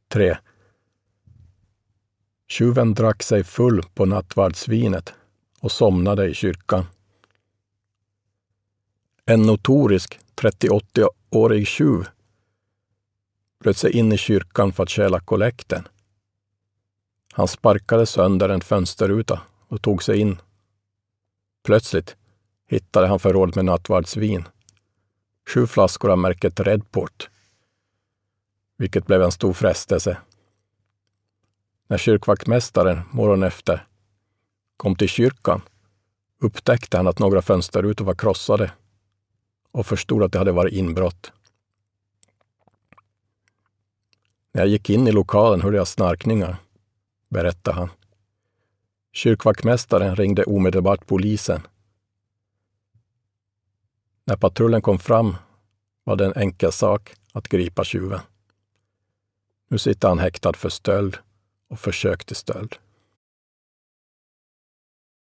3. Tjuven drack sig full på nattvardsvinet och somnade i kyrkan. En notorisk 38-årig tjuv bröt sig in i kyrkan för att stjäla kollekten. Han sparkade sönder en fönsterruta och tog sig in. Plötsligt hittade han förråd med nattvardsvin. 7 flaskor av märket Redport, vilket blev en stor frestelse. När kyrkvaktmästaren morgon efter kom till kyrkan upptäckte han att några fönsterrutor var krossade och förstod att det hade varit inbrott. När jag gick in i lokalen hörde jag snarkningar, berättade han. Kyrkvaktmästaren ringde omedelbart polisen. När patrullen kom fram var det en enkel sak att gripa tjuven. Nu sitter han häktad för stöld och försök till stöld.